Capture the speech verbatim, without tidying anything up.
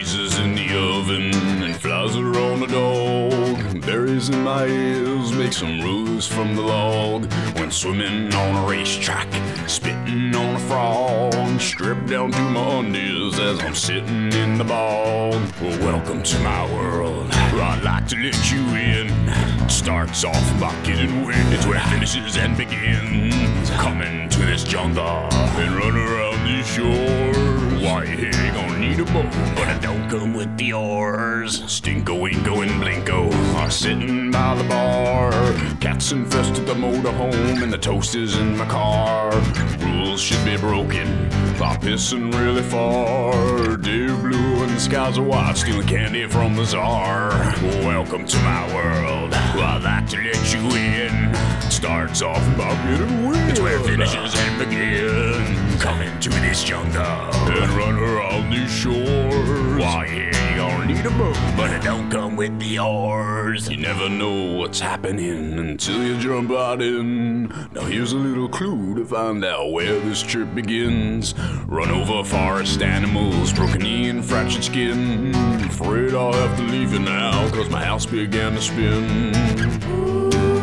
Pizzas in the oven and flies are on the dog. Berries in my ears make some rules from the log. When swimming on a racetrack, spitting on a frog, stripped down to my undies as I'm sitting in the bog. Well, welcome to my world. I'd like to let you in. Starts off by getting wet. It's where it finishes and begins. Coming to this jungle and run around these shores. Why, you ain't gonna need a boat, but it don't come with the oars. Stinko, Winko, and Blinko are sitting by the bar. Cats infested the motorhome and the toast is in my car. Rules should be broken by pissing really far. Day blue and the skies are white, stealing candy from the czar. Welcome to my world. I'd like to let you in. Starts off by getting wet. It's where it finishes and begins. Coming to this jungle and run around these shores. Why, yeah, you gonna need a boat, but it don't come with the oars. You never know what's happening until you jump out in. Now here's a little clue to find out where this trip begins. Run over forest animals, broken knee and fractured skin. Afraid I'll have to leave you now, cause my house began to spin.